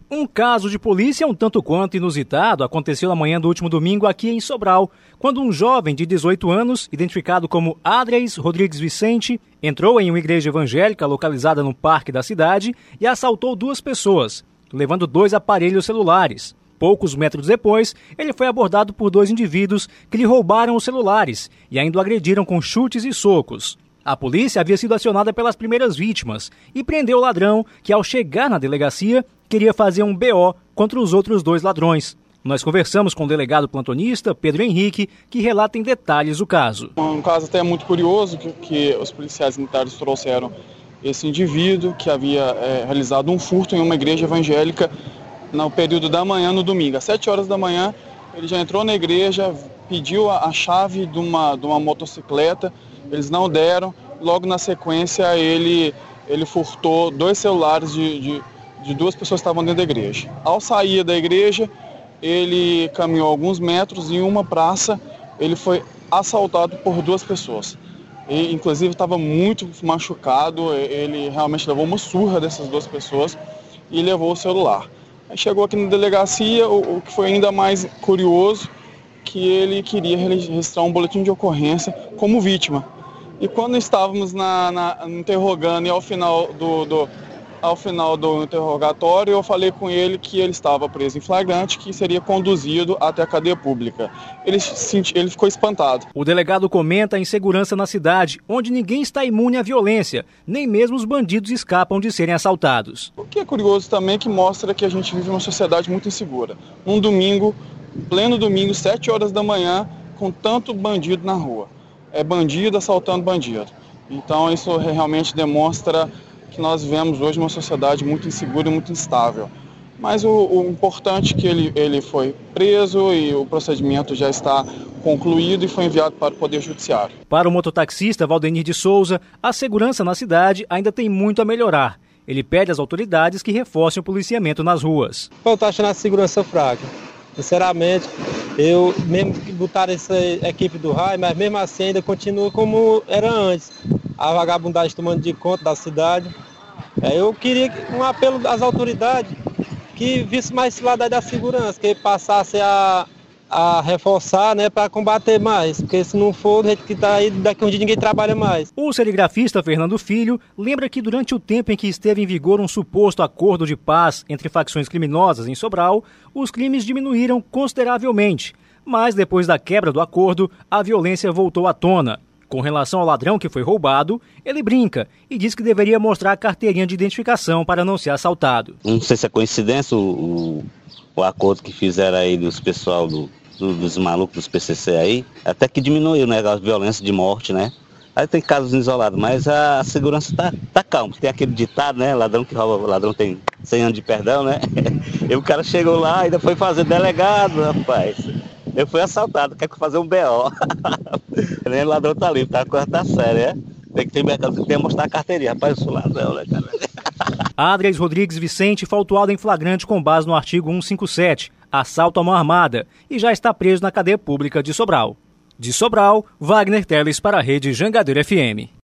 Um caso de polícia um tanto quanto inusitado aconteceu na manhã do último domingo aqui em Sobral, quando um jovem de 18 anos, identificado como Adrias Rodrigues Vicente, entrou em uma igreja evangélica localizada no parque da cidade e assaltou 2 pessoas, levando 2 aparelhos celulares. Poucos metros depois, ele foi abordado por 2 indivíduos que lhe roubaram os celulares e ainda o agrediram com chutes e socos. A polícia havia sido acionada pelas primeiras vítimas e prendeu o ladrão que, ao chegar na delegacia, queria fazer um BO contra os outros 2 ladrões. Nós conversamos com o delegado plantonista Pedro Henrique, que relata em detalhes o caso. Um caso até muito curioso que os policiais militares trouxeram esse indivíduo que havia realizado um furto em uma igreja evangélica no período da manhã, no domingo. Às 7 horas da manhã, ele já entrou na igreja, pediu a chave de uma motocicleta, eles não deram. Logo na sequência, ele furtou 2 celulares de 2 pessoas que estavam dentro da igreja. Ao sair da igreja, ele caminhou alguns metros e em uma praça ele foi assaltado por 2 pessoas. E, inclusive, estava muito machucado, ele realmente levou uma surra dessas 2 pessoas e levou o celular. Aí chegou aqui na delegacia, o que foi ainda mais curioso, que ele queria registrar um boletim de ocorrência como vítima. E quando estávamos interrogando e ao final do interrogatório, eu falei com ele que ele estava preso em flagrante, que seria conduzido até a cadeia pública. Ele ficou espantado. O delegado comenta a insegurança na cidade, onde ninguém está imune à violência, nem mesmo os bandidos escapam de serem assaltados. O que é curioso também é que mostra que a gente vive uma sociedade muito insegura. Um domingo, pleno domingo, 7 horas da manhã, com tanto bandido na rua. É bandido assaltando bandido. Então isso realmente demonstra que nós vivemos hoje uma sociedade muito insegura e muito instável. Mas o importante é que ele foi preso e o procedimento já está concluído e foi enviado para o Poder Judiciário. Para o mototaxista Valdenir de Souza, a segurança na cidade ainda tem muito a melhorar. Ele pede às autoridades que reforcem o policiamento nas ruas. Eu estou achando a segurança fraca. Sinceramente, eu mesmo que botaram essa equipe do raio, mas mesmo assim ainda continua como era antes. A vagabundagem tomando de conta da cidade. Eu queria um apelo às autoridades que visse mais esse lado da segurança, que passasse a reforçar, para combater mais, porque se não for do jeito que está aí, daqui a um dia ninguém trabalha mais. O serigrafista Fernando Filho lembra que durante o tempo em que esteve em vigor um suposto acordo de paz entre facções criminosas em Sobral, os crimes diminuíram consideravelmente, mas depois da quebra do acordo, a violência voltou à tona. Com relação ao ladrão que foi roubado, ele brinca e diz que deveria mostrar a carteirinha de identificação para não ser assaltado. Não sei se é coincidência o acordo que fizeram aí dos pessoal dos malucos dos PCC aí, até que diminuiu, né, a violência de morte, né? Aí tem casos isolados, mas a segurança tá calma. Tem aquele ditado, né, ladrão que rouba, ladrão tem 100 anos de perdão, né? E o cara chegou lá e ainda foi fazer delegado, rapaz. Eu fui assaltado, quer fazer um BO. Nem o ladrão tá livre, a coisa tá séria, Tem que mostrar a carteirinha, rapaz, eu sou ladrão, né, cara? Adrias Rodrigues Vicente foi autuado em flagrante com base no artigo 157, assalto à mão armada, e já está preso na cadeia pública de Sobral. De Sobral, Wagner Teles para a Rede Jangadeiro FM.